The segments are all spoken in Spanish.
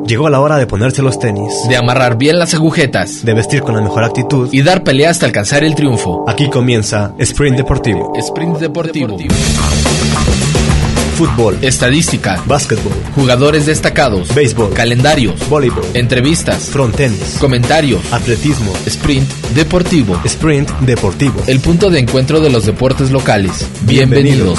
Llegó la hora de ponerse los tenis, de amarrar bien las agujetas, de vestir con la mejor actitud y dar pelea hasta alcanzar el triunfo. Aquí comienza Sprint Deportivo. Sprint Deportivo. Fútbol, estadística, básquetbol, jugadores destacados, béisbol, calendarios, voleibol, entrevistas, frontenis, comentarios, atletismo. Sprint Deportivo. Sprint Deportivo. El punto de encuentro de los deportes locales. Bienvenidos.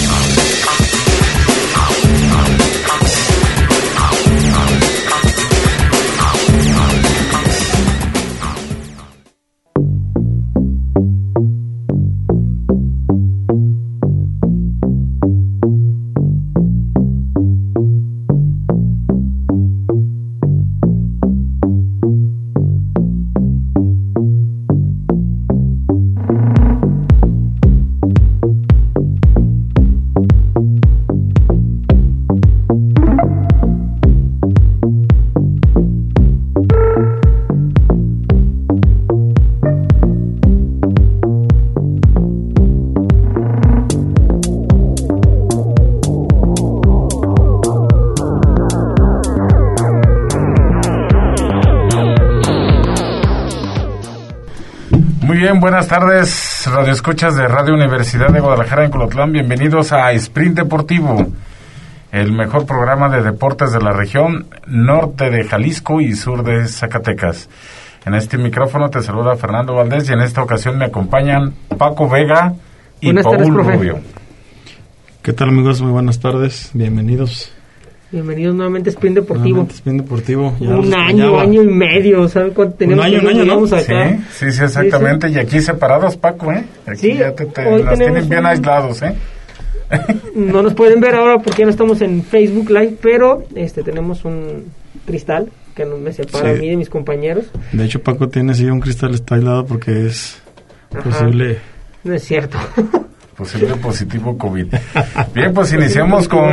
Buenas tardes, radioescuchas de Radio Universidad de Guadalajara en Colotlán. Bienvenidos a Sprint Deportivo, el mejor programa de deportes de la región norte de Jalisco y sur de Zacatecas. En este micrófono te saluda Fernando Valdés y en esta ocasión me acompañan Paco Vega y Paul Rubio. ¿Qué tal, amigos? Muy buenas tardes, bienvenidos. Bienvenidos nuevamente a Sprint Deportivo. Sprint Deportivo. Ya un año y medio, ¿sabes cuánto tenemos? Un año, ¿no? Acá? Sí, exactamente. Sí. Y aquí separados, Paco, ¿eh? Aquí sí, ya nos tienen bien aislados, ¿eh? No nos pueden ver ahora porque ya no estamos en Facebook Live, pero tenemos un cristal que me separa a mí de mis compañeros. De hecho, Paco tiene un cristal, está aislado porque es posible. No es cierto. Posible positivo COVID. Bien, pues iniciamos con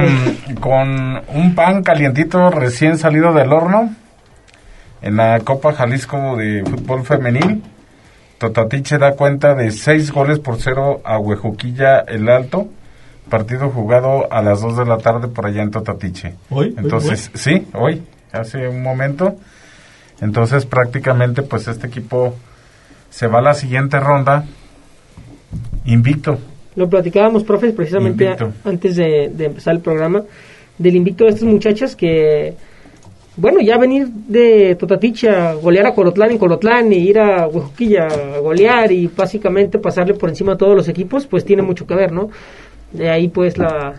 un pan calientito recién salido del horno en la Copa Jalisco de Fútbol Femenil. Totatiche da cuenta de 6-0 a Huejuquilla el Alto. Partido jugado a las 2 de la tarde por allá en Totatiche. ¿Hoy? Entonces, sí, hoy, hace un momento. Entonces, prácticamente, pues este equipo se va a la siguiente ronda invicto. Lo platicábamos, profes, precisamente antes de empezar el programa, del invicto de estas muchachas que, bueno, ya venir de Totatiche a golear a Colotlán en Colotlán y ir a Huejuquilla a golear y básicamente pasarle por encima a todos los equipos, pues tiene mucho que ver, ¿no? De ahí pues la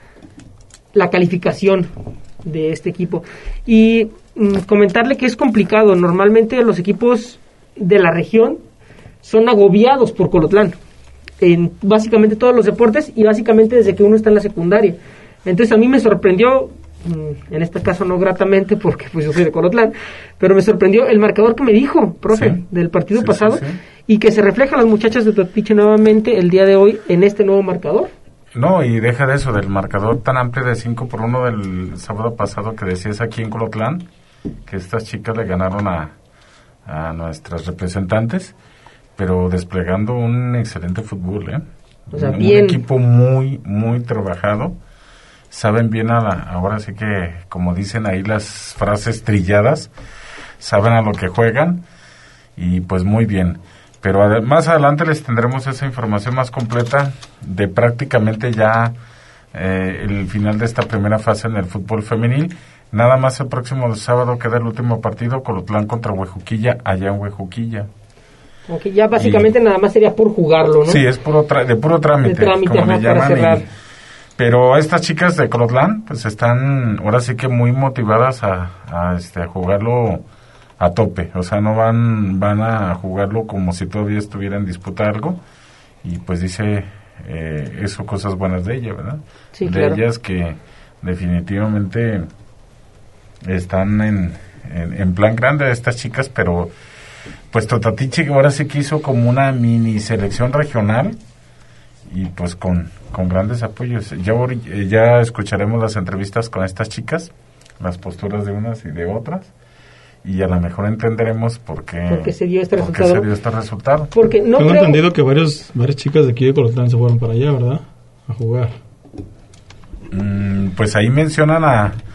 calificación de este equipo. Y comentarle que es complicado, normalmente los equipos de la región son agobiados por Colotlán en básicamente todos los deportes y básicamente desde que uno está en la secundaria. Entonces a mí me sorprendió, en este caso no gratamente porque pues yo soy de Colotlán, pero me sorprendió el marcador que me dijo, profe, del partido pasado, y que se refleja a las muchachas de Totatiche nuevamente el día de hoy en este nuevo marcador. No, y deja de eso, del marcador tan amplio de 5-1 del sábado pasado que decías aquí en Colotlán, que estas chicas le ganaron a nuestras representantes, pero desplegando un excelente fútbol, ¿eh? O sea, un equipo muy, muy trabajado. Saben bien ahora sí que, como dicen ahí las frases trilladas, saben a lo que juegan y pues muy bien. Pero más adelante les tendremos esa información más completa de prácticamente ya el final de esta primera fase en el fútbol femenil. Nada más el próximo sábado queda el último partido, Colotlán contra Huejuquilla, allá en Huejuquilla. Okay, ya básicamente nada más sería por jugarlo, ¿no? Sí, es de puro trámite, como le llaman. Pero estas chicas de Colotlán, pues están ahora sí que muy motivadas a jugarlo a tope. O sea, no van a jugarlo como si todavía estuviera en disputa algo. Y pues dice eso, cosas buenas de ella, ¿verdad? Sí, de claro. ellas que definitivamente están en plan grande estas chicas, pero pues Totatiche ahora sí que hizo como una mini selección regional y pues con grandes apoyos. Ya escucharemos las entrevistas con estas chicas, las posturas de unas y de otras, y a lo mejor entenderemos por qué se dio este resultado. Porque no tengo entendido que varias chicas de aquí de Colotlán se fueron para allá, ¿verdad? A jugar. Pues ahí mencionan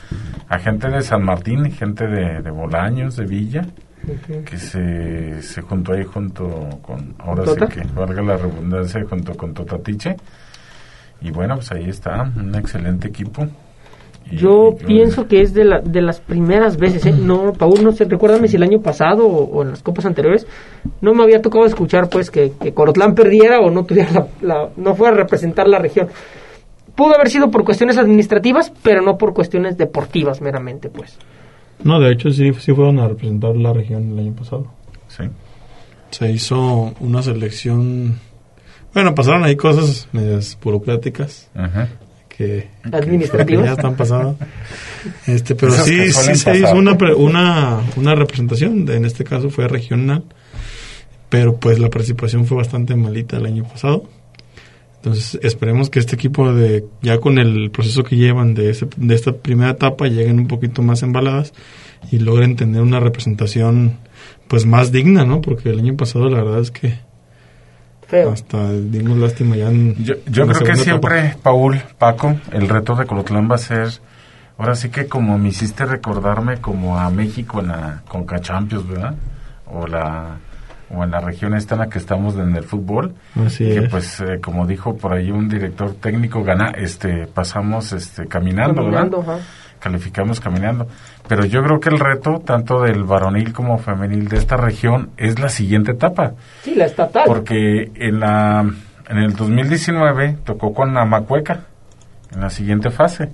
a gente de San Martín, gente de Bolaños, de Villa, que se juntó ahí junto con, ahora ¿Tota? sí que valga la redundancia, junto con Totatiche. Y bueno, pues ahí está, un excelente equipo. Yo pienso que es de las primeras veces, no, Paul, no sé, recuérdame si el año pasado o en las copas anteriores no me había tocado escuchar pues que Colotlán perdiera o no tuviera no fuera a representar la región. Pudo haber sido por cuestiones administrativas, pero no por cuestiones deportivas meramente, pues. No, de hecho sí fueron a representar la región el año pasado. Sí. Se hizo una selección, bueno, pasaron ahí cosas medias burocráticas. Ajá. Que administrativas ya están pasadas, pero Esas sí que suelen se hizo pasar. una representación, en este caso fue regional, pero pues la participación fue bastante malita el año pasado. Entonces esperemos que este equipo ya con el proceso que llevan de esta primera etapa lleguen un poquito más embaladas y logren tener una representación pues más digna, ¿no? Porque el año pasado la verdad es que Feo. hasta dimos lástima ya Yo creo que siempre, Paco, el reto de Colotlán va a ser, ahora sí que como me hiciste recordarme como a México en la Conca Champions, ¿verdad? O en la región esta en la que estamos en el fútbol. Así que es. pues como dijo por ahí un director técnico, pasamos caminando, ¿verdad? Ajá. Calificamos caminando. Pero yo creo que el reto, tanto del varonil como femenil de esta región, es la siguiente etapa. Sí, la estatal. Porque en el 2019 tocó con Amacueca, en la siguiente fase.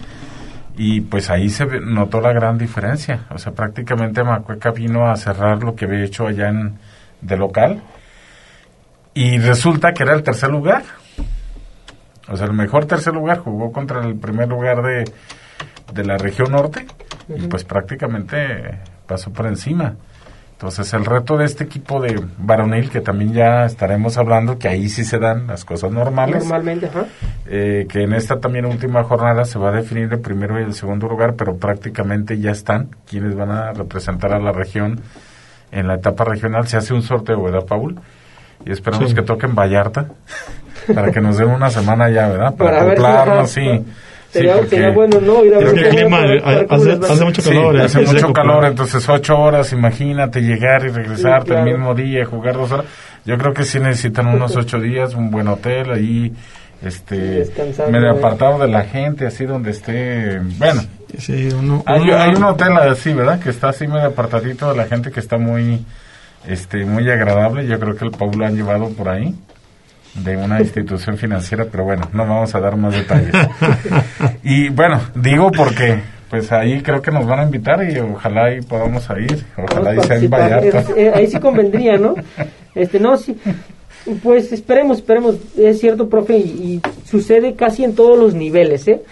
Y pues ahí se notó la gran diferencia. O sea, prácticamente Amacueca vino a cerrar lo que había hecho allá de local. Y resulta que era el tercer lugar. O sea, el mejor tercer lugar. Jugó contra el primer lugar de la región norte. Y pues prácticamente pasó por encima. Entonces el reto de este equipo de varonil, que también ya estaremos hablando, que ahí sí se dan las cosas normales. Normalmente, ajá. Que en esta también última jornada se va a definir el primero y el segundo lugar, pero prácticamente ya están quienes van a representar a la región en la etapa regional. Se hace un sorteo, ¿verdad, Paul? Y esperamos Sí. que toquen Vallarta para que nos den una semana ya, ¿verdad? Para ver si, acoplarnos, ajá, sí. Sería porque bueno, ¿no? Ir a Es ver que el cómo- clima para cómo les va. hace mucho Sí, calor. hace es mucho seco, calor, pero- entonces 8 horas, imagínate llegar y regresarte Sí, claro. el mismo día, jugar 2 horas. Yo creo que sí necesitan unos 8 días, un buen hotel ahí, Descansando, medio apartado de la gente, así donde esté, bueno. Sí, uno- Hay un hotel así, ¿verdad? Que está así medio apartadito de la gente, que está muy agradable. Yo creo que el Paul lo han llevado por ahí, de una institución financiera, pero bueno, no vamos a dar más detalles. Y bueno, digo porque pues ahí creo que nos van a invitar y ojalá ahí podamos ir, ojalá Vamos y a sea en participar. Vallarta. Ahí sí convendría, ¿no? No, sí. Pues esperemos. Es cierto, profe, y sucede casi en todos los niveles, ¿eh?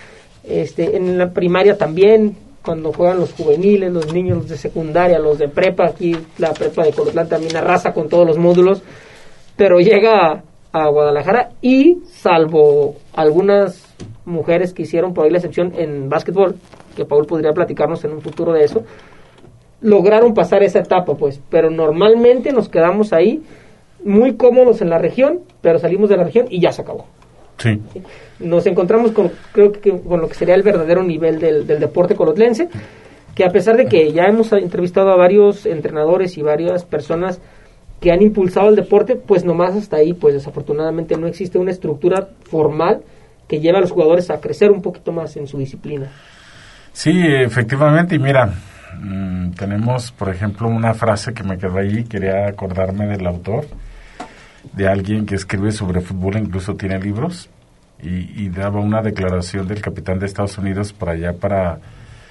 En la primaria también, cuando juegan los juveniles, los niños, los de secundaria, los de prepa. Aquí la prepa de Colotlán también arrasa con todos los módulos, pero llega a Guadalajara y, salvo algunas mujeres que hicieron por ahí la excepción en básquetbol, que Paul podría platicarnos en un futuro de eso, lograron pasar esa etapa, pues, pero normalmente nos quedamos ahí muy cómodos en la región, pero salimos de la región y ya se acabó. Sí. Nos encontramos creo que con lo que sería el verdadero nivel del deporte colotlense, que a pesar de que ya hemos entrevistado a varios entrenadores y varias personas que han impulsado el deporte, pues nomás hasta ahí, pues desafortunadamente no existe una estructura formal que lleve a los jugadores a crecer un poquito más en su disciplina. Sí, efectivamente, y mira, tenemos, por ejemplo, una frase que me quedó ahí, quería acordarme del autor, de alguien que escribe sobre fútbol, incluso tiene libros, y daba una declaración del capitán de Estados Unidos para allá, para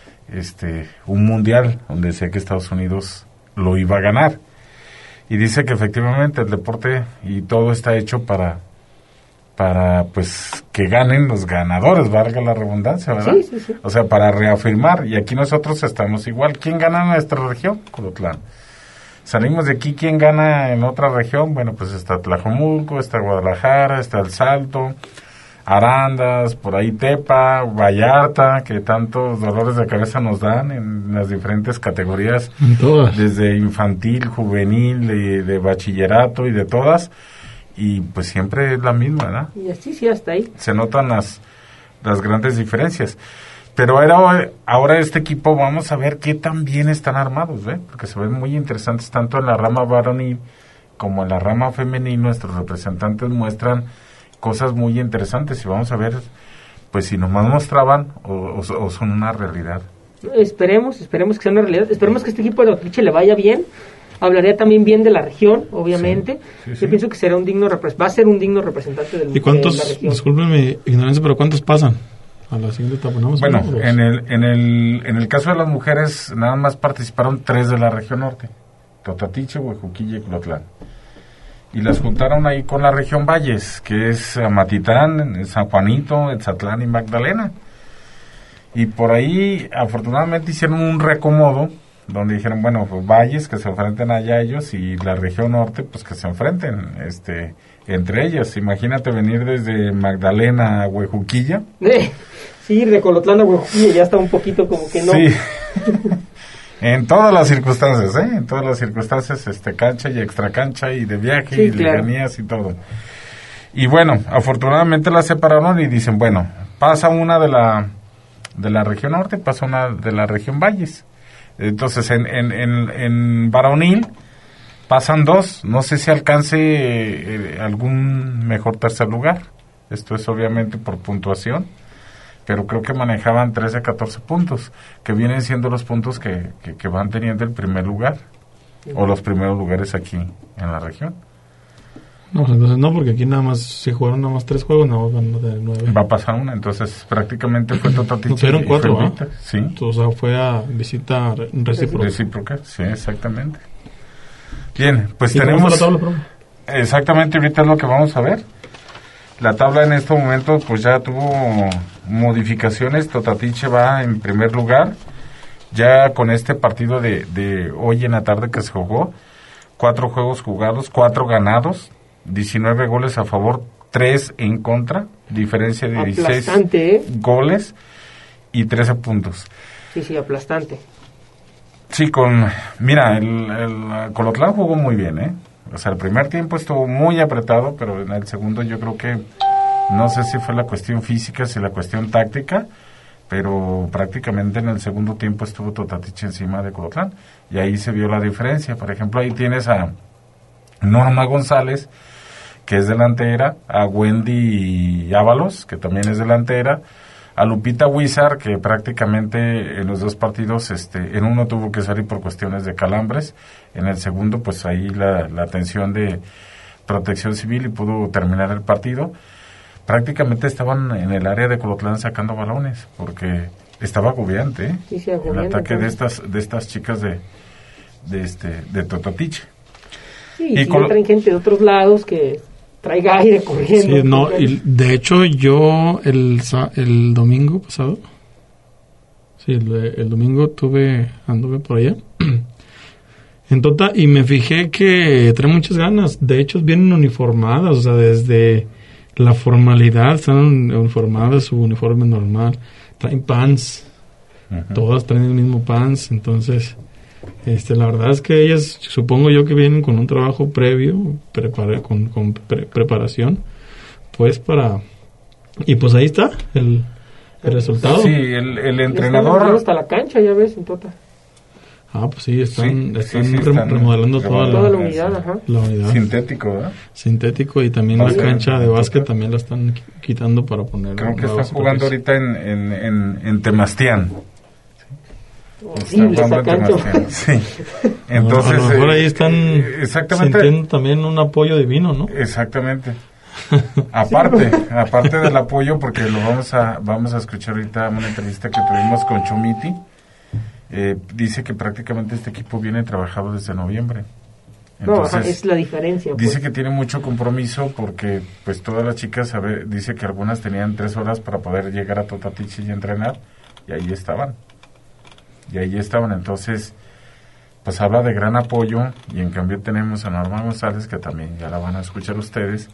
un mundial, donde decía que Estados Unidos lo iba a ganar. Y dice que efectivamente el deporte y todo está hecho para pues que ganen los ganadores, valga la redundancia, ¿verdad? Sí. O sea, para reafirmar, y aquí nosotros estamos igual. ¿Quién gana en nuestra región? Colotlán. Salimos de aquí, ¿quién gana en otra región? Bueno, pues está Tlajomulco, está Guadalajara, está El Salto, Arandas, por ahí Tepa, Vallarta, que tantos dolores de cabeza nos dan en las diferentes categorías, En todas. desde infantil, juvenil, de bachillerato y de todas, y pues siempre es la misma, ¿verdad? Y así sí, hasta ahí. Se notan las grandes diferencias. Pero ahora este equipo, vamos a ver qué tan bien están armados, ¿ve? Porque se ven muy interesantes tanto en la rama varonil como en la rama femenil. Nuestros representantes muestran cosas muy interesantes y vamos a ver, pues, si nomás mostraban o son una realidad. Esperemos que sea una realidad. Esperemos que este equipo de Tototiche le vaya bien. Hablaría también bien de la región, obviamente. Sí. Yo pienso que va a ser un digno representante de la región. Disculpen mi ignorancia, pero cuántos pasan a la siguiente etapa? Bueno, en el caso de las mujeres, nada más participaron 3 de la región norte: Tototiche, Huejuquilla y Colotlán. Y las juntaron ahí con la región Valles, que es Amatitán, San Juanito, Etzatlán y Magdalena. Y por ahí, afortunadamente, hicieron un reacomodo donde dijeron, bueno, pues Valles, que se enfrenten allá ellos, y la región norte, pues que se enfrenten entre ellas. Imagínate venir desde Magdalena a Huejuquilla. Sí, de Colotlán a Huejuquilla ya está un poquito como que no. Sí. En todas las circunstancias, en todas las circunstancias, cancha y extra cancha y de viaje, sí, y lejanías y todo. Y bueno, afortunadamente las separaron y dicen, bueno, pasa una de la región norte, pasa una de la región Valles. Entonces, en varonil pasan 2, no sé si alcance algún mejor tercer lugar. Esto es obviamente por puntuación, pero creo que manejaban 13 a 14 puntos, que vienen siendo los puntos que van teniendo el primer lugar, o los primeros lugares aquí en la región. No, entonces no, porque aquí nada más, si jugaron nada más 3 juegos, no van a tener 9. Va a pasar una, entonces prácticamente fue Tototiche. Tuvieron 4, ¿no? Sí. O sea, fue a visita recíproca. Recíproca, sí, exactamente. Bien, pues ¿Y tenemos... cómo está la tabla, profe? Exactamente, ahorita es lo que vamos a ver. La tabla en este momento pues ya tuvo modificaciones. Tototiche va en primer lugar, ya con este partido de hoy en la tarde que se jugó. 4 juegos jugados, 4 ganados, 19 goles a favor, 3 en contra, diferencia de 16 goles y 13 puntos. Sí, aplastante. Sí, mira, el Colotlán jugó muy bien, O sea, el primer tiempo estuvo muy apretado, pero en el segundo yo creo que, no sé si fue la cuestión física, si la cuestión táctica, pero prácticamente en el segundo tiempo estuvo Tototiche encima de Colotlán, y ahí se vio la diferencia. Por ejemplo, ahí tienes a Norma González, que es delantera, a Wendy Ábalos, que también es delantera, a Lupita Huizar, que prácticamente en los 2 partidos, en uno tuvo que salir por cuestiones de calambres, en el segundo pues ahí la atención de Protección Civil y pudo terminar el partido. Prácticamente estaban en el área de Colotlán sacando balones, porque estaba agobiante, Sí, agobiante, el ataque entonces. de estas chicas de Tototiche. Sí, y traen gente de otros lados que traiga aire corriendo. Sí, no, y de hecho yo el domingo pasado, el domingo anduve por allá en Tota y me fijé que trae muchas ganas. De hecho vienen uniformadas, o sea, desde la formalidad están uniformadas, su uniforme normal, traen pants, todas traen el mismo pants. Entonces la verdad es que ellas, supongo yo que vienen con un trabajo previo, con preparación, pues y pues ahí está el resultado. Sí, el entrenador... Hasta la cancha, ya ves, en Tota. Pues sí, están remodelando toda la unidad, la unidad. Sintético, ¿verdad? Sintético, y también la cancha de básquet también la están quitando para poner... Creo que están jugando ahorita en Temastián. Horrible esa cancha. Sí. Entonces, a lo mejor ahí están sintiendo también un apoyo divino, ¿no? Exactamente. Aparte del apoyo, porque lo vamos a escuchar ahorita una entrevista que tuvimos con Chomiti. Dice que prácticamente este equipo viene trabajado desde noviembre. Entonces, es la diferencia. Dice que tiene mucho compromiso porque pues todas las chicas, dice que algunas tenían 3 horas para poder llegar a Tototiche y entrenar, y ahí estaban. Entonces, pues habla de gran apoyo, y en cambio tenemos a Norma González, que también ya la van a escuchar ustedes.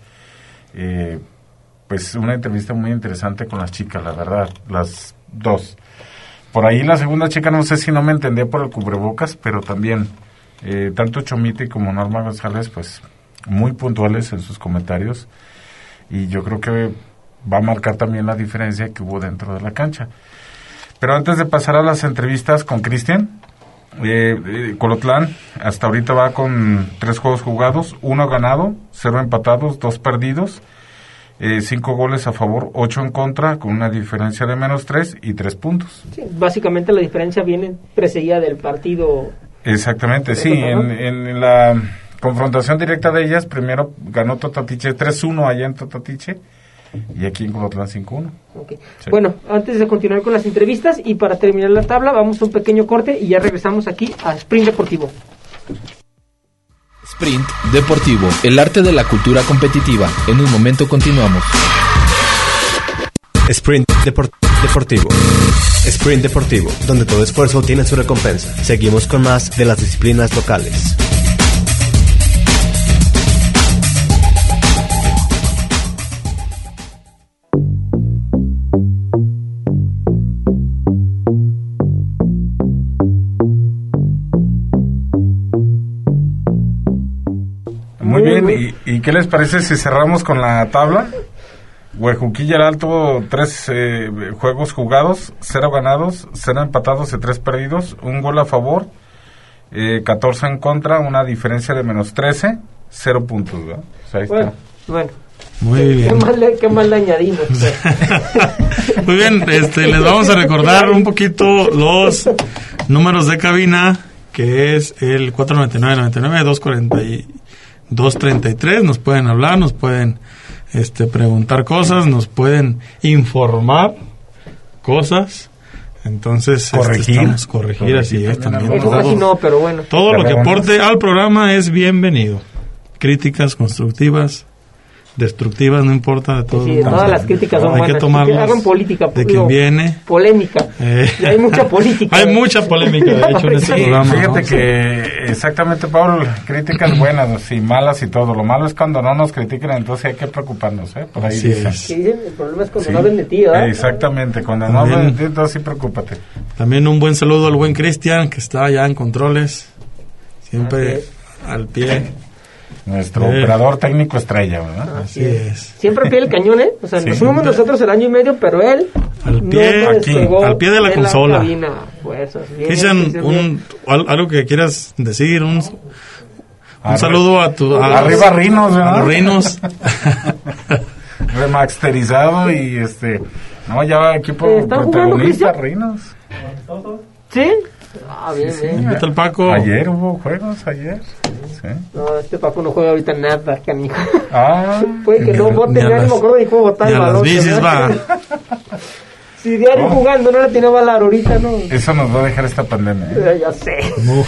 Pues una entrevista muy interesante con las chicas, la verdad, las 2. Por ahí la segunda chica, no sé si no me entendía por el cubrebocas, pero también tanto Chomiti como Norma González, pues muy puntuales en sus comentarios, y yo creo que va a marcar también la diferencia que hubo dentro de la cancha. Pero antes de pasar a las entrevistas con Cristian, Colotlán hasta ahorita va con 3 juegos jugados, 1 ganado, 0 empatados, 2 perdidos, 5 goles a favor, 8 en contra, con una diferencia de -3 y 3 puntos. Sí, básicamente la diferencia viene precedida del partido. Exactamente, sí, en la confrontación directa de ellas, primero ganó Totatiche 3-1 allá en Totatiche y aquí en Colotlán 5-1. Okay. Sí. Bueno, antes de continuar con las entrevistas y para terminar la tabla, vamos a un pequeño corte y ya regresamos aquí a Sprint Deportivo. Sprint Deportivo, el arte de la cultura competitiva. En un momento continuamos. Sprint Deportivo. Sprint Deportivo, donde todo esfuerzo tiene su recompensa. Seguimos con más de las disciplinas locales. Muy bien, ¿y qué les parece si cerramos con la tabla? Huejuquilla el Alto, 3 juegos jugados, 0 ganados, 0 empatados y 3 perdidos, 1 gol a favor, 14 en contra, una diferencia de -13, 0 puntos, ¿verdad? O sea, ahí está. Bueno. Muy bien. ¿Qué mal le añadimos? Muy bien, les vamos a recordar un poquito los números de cabina, que es el 499-99-240-233. Nos pueden hablar, nos pueden preguntar cosas, nos pueden informar cosas. Entonces, corregir, así es también. Eso casi no, pero bueno. Todo lo que aporte al programa es bienvenido. Críticas constructivas, destructivas, no importa, de todo. Sí, todas las críticas son buenas. Hay que tomarlas hagan política, de quien viene. Polémica. Y hay mucha política. Hay mucha polémica, de hecho, en este programa. Fíjate que, exactamente, Pablo, críticas buenas y malas y todo. Lo malo es cuando no nos critican, entonces hay que preocuparnos, Por ahí Así dicen. es. Sí, el problema es cuando no hablen de ti, ¿verdad? Exactamente, cuando no hablan de ti, entonces sí preocúpate. También un buen saludo al buen Cristian, que está allá en controles, siempre al pie. Nuestro operador técnico estrella, ¿verdad? Así es. Siempre al pie del cañón, O sea, nos fuimos nosotros el año y medio, pero él al pie, al pie de la consola. Cristian, algo que quieras decir, un saludo a tu... Arriba Rinos, ¿verdad? A Rinos. Remasterizado y no, ya equipo protagonista, Rinos. ¿Sí? Bien, bien. Invita al Paco. Ayer hubo juegos, ayer. Sí. No, Paco no juega ahorita nada, canijo. Puede que no vote, ya ni me acuerdo ni cómo votar el balón. Las bicis va. Si diario jugando no le tiene valor ahorita, ¿no? Eso nos va a dejar esta pandemia. Ya sé.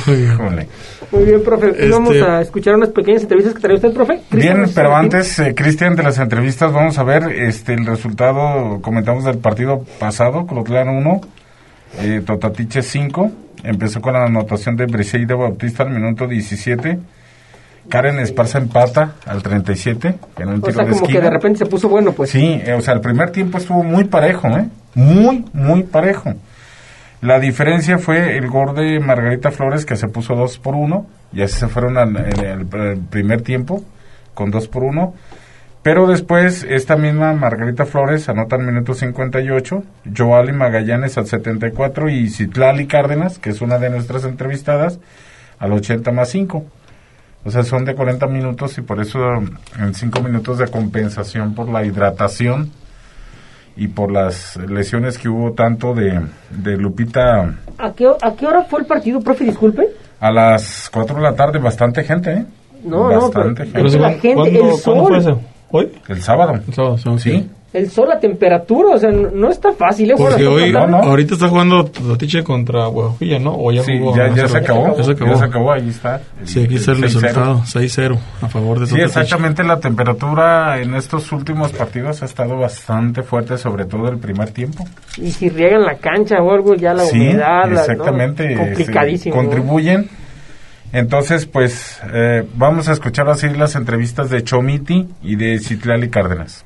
Muy bien, profe. Vamos a escuchar unas pequeñas entrevistas que trae usted, profe. Bien, pero antes, Cristian, de las entrevistas, vamos a ver el resultado. Comentamos del partido pasado, Colotlán 1, Totatiche 5. Empezó con la anotación de Briseida Bautista al minuto 17. Karen Esparza empata al 37 en un tiro de esquina. Que de repente se puso bueno, pues. Sí, el primer tiempo estuvo muy parejo, muy parejo. La diferencia fue el gol de Margarita Flores, que se puso 2-1, y así se fueron en el primer tiempo con 2-1. Pero después, esta misma Margarita Flores anota en minuto 58, Joali Magallanes al 74 y Citlali Cárdenas, que es una de nuestras entrevistadas, al 80+5. O sea, son de 40 minutos y por eso en 5 minutos de compensación por la hidratación y por las lesiones que hubo tanto de Lupita. ¿A qué hora fue el partido, profe? Disculpe. A las 4 de la tarde, bastante gente, Bastante gente. Pero la gente, el sol. ¿Cuándo fue eso? ¿Hoy? El sábado. Sí. El sol, la temperatura, o sea, no está fácil. Porque hoy, ahorita está jugando Totatiche contra Huejupilla, ¿no? O ya jugó. Ya se acabó. Ya se acabó, ahí está. Sí, aquí está el resultado, 6-0 a favor de Totatiche. Sí, exactamente, la temperatura en estos últimos partidos ha estado bastante fuerte, sobre todo el primer tiempo. Y si riegan la cancha o algo, ya la humedad. Exactamente. Complicadísimo. Contribuyen. Entonces, pues, vamos a escuchar así las entrevistas de Chomiti y de Citlali Cárdenas.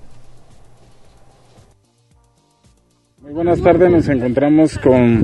Muy buenas tardes, nos encontramos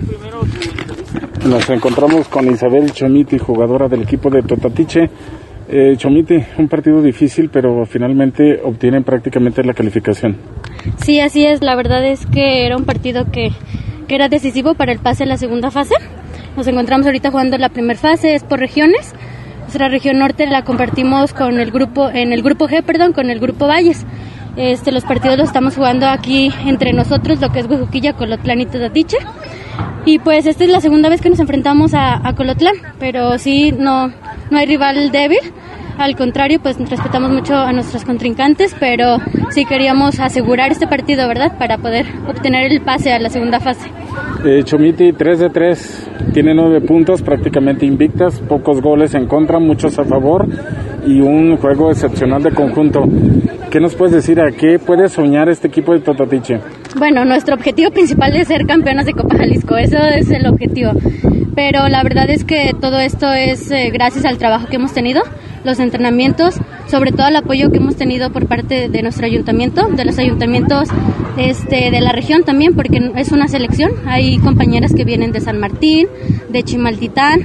con Isabel Chomiti, jugadora del equipo de Totatiche. Chomiti, un partido difícil, pero finalmente obtienen prácticamente la calificación. Sí, así es, la verdad es que era un partido que que era decisivo para el pase a la segunda fase. Nos encontramos ahorita jugando la primera fase, es por regiones. Nuestra región norte la compartimos con el grupo, en el grupo G, con el grupo Valles. Los partidos los estamos jugando aquí entre nosotros, lo que es Huejuquilla, Colotlán y Totatiche. Y pues esta es la segunda vez que nos enfrentamos a Colotlán, pero sí, no hay rival débil. Al contrario, pues respetamos mucho a nuestros contrincantes, pero sí queríamos asegurar este partido, ¿verdad?, para poder obtener el pase a la segunda fase. Chomiti, 3 de 3, tiene 9 puntos, prácticamente invictas, pocos goles en contra, muchos a favor y un juego excepcional de conjunto. ¿Qué nos puedes decir? ¿A qué puede soñar este equipo de Totatiche? Bueno, nuestro objetivo principal es ser campeonas de Copa Jalisco, eso es el objetivo. Pero la verdad es que todo esto es gracias al trabajo que hemos tenido, los entrenamientos, sobre todo el apoyo que hemos tenido por parte de nuestro ayuntamiento, de los ayuntamientos de la región también, porque es una selección. Hay compañeras que vienen de San Martín, de Chimaltitán,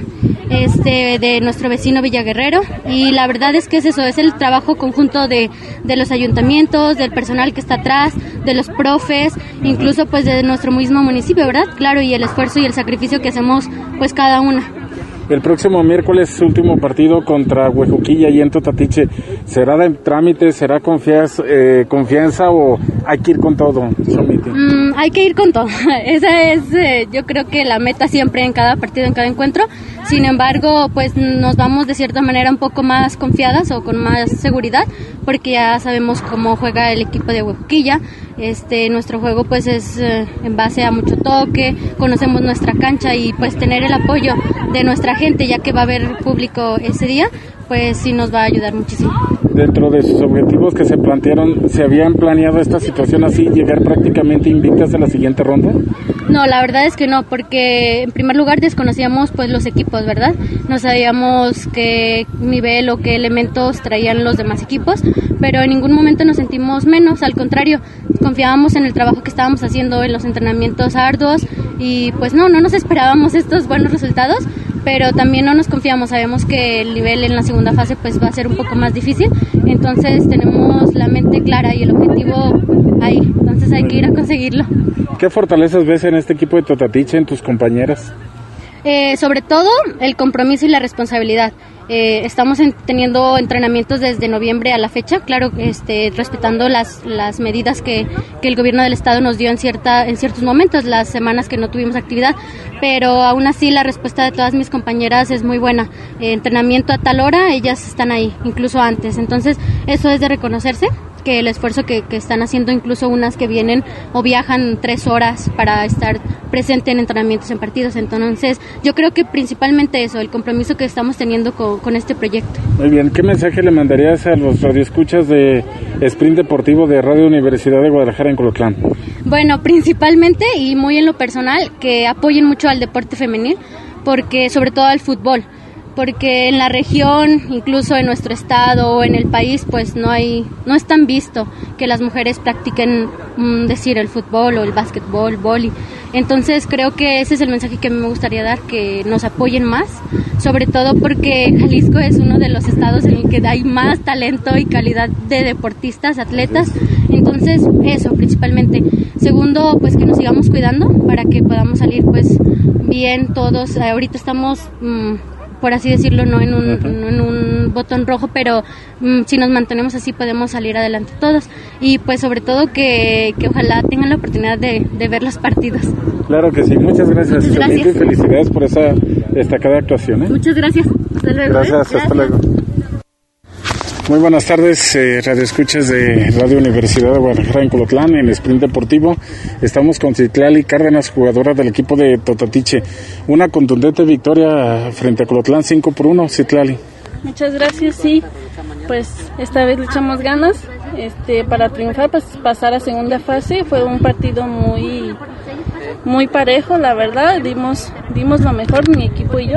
de nuestro vecino Villaguerrero, y la verdad es que es eso, es el trabajo conjunto de los ayuntamientos, del personal que está atrás, de los profes, incluso pues de nuestro mismo municipio, ¿verdad? Claro, y el esfuerzo y el sacrificio que hacemos pues cada una. El próximo miércoles, último partido contra Huejuquilla y en Totatiche. ¿Será de trámite, será confianza o hay que ir con todo? Hay que ir con todo. Esa es, yo creo que la meta siempre en cada partido, en cada encuentro. Sin embargo, pues nos vamos de cierta manera un poco más confiadas o con más seguridad, porque ya sabemos cómo juega el equipo de Huejuquilla. Nuestro juego pues es en base a mucho toque, conocemos nuestra cancha y pues tener el apoyo de nuestra gente, ya que va a haber público ese día, pues sí nos va a ayudar muchísimo. Dentro de sus objetivos que se plantearon, ¿se habían planeado esta situación así, llegar prácticamente invictas a la siguiente ronda? No, la verdad es que no, porque en primer lugar desconocíamos pues los equipos, ¿verdad? No sabíamos qué nivel o qué elementos traían los demás equipos, pero en ningún momento nos sentimos menos, al contrario, confiábamos en el trabajo que estábamos haciendo en los entrenamientos arduos y pues no nos esperábamos estos buenos resultados, pero también no nos confiamos, sabemos que el nivel en la segunda fase pues va a ser un poco más difícil, entonces tenemos la mente clara y el objetivo ahí, entonces hay que ir a conseguirlo. ¿Qué fortalezas ves en este equipo de Totatiche, en tus compañeras? Sobre todo el compromiso y la responsabilidad. Estamos teniendo entrenamientos desde noviembre a la fecha, claro, respetando las medidas que el gobierno del estado nos dio en ciertos momentos, las semanas que no tuvimos actividad, pero aún así la respuesta de todas mis compañeras es muy buena. Entrenamiento a tal hora, ellas están ahí, incluso antes, entonces eso es de reconocerse, que el esfuerzo que están haciendo, incluso unas que vienen o viajan 3 horas para estar presente en entrenamientos, en partidos. Entonces yo creo que principalmente eso, el compromiso que estamos teniendo con este proyecto. Muy bien, ¿qué mensaje le mandarías a los radioescuchas de Sprint Deportivo de Radio Universidad de Guadalajara en Colotlán? Bueno, principalmente y muy en lo personal, que apoyen mucho al deporte femenil, porque sobre todo al fútbol, porque en la región, incluso en nuestro estado o en el país, pues no es tan visto que las mujeres practiquen, el fútbol o el básquetbol, vóley. Entonces creo que ese es el mensaje que a mí me gustaría dar, que nos apoyen más, sobre todo porque Jalisco es uno de los estados en el que hay más talento y calidad de deportistas, atletas. Entonces eso principalmente. Segundo, pues que nos sigamos cuidando para que podamos salir pues bien todos. Ahorita estamos por así decirlo, no en un botón rojo, pero si nos mantenemos así podemos salir adelante todos. Y pues sobre todo que ojalá tengan la oportunidad de ver los partidos. Claro que sí, muchas gracias. Muchas gracias. Y felicidades por esa destacada actuación. Muchas gracias. Hasta luego. Gracias, hasta luego. Muy buenas tardes, radioescuchas de Radio Universidad de Guadalajara en Colotlán, en Sprint Deportivo. Estamos con Citlali Cárdenas, jugadora del equipo de Totatiche. Una contundente victoria frente a Colotlán, 5-1, Citlali. Muchas gracias, sí. Pues esta vez le echamos ganas para triunfar, pues pasar a segunda fase. Fue un partido muy parejo, la verdad. Dimos lo mejor, mi equipo y yo,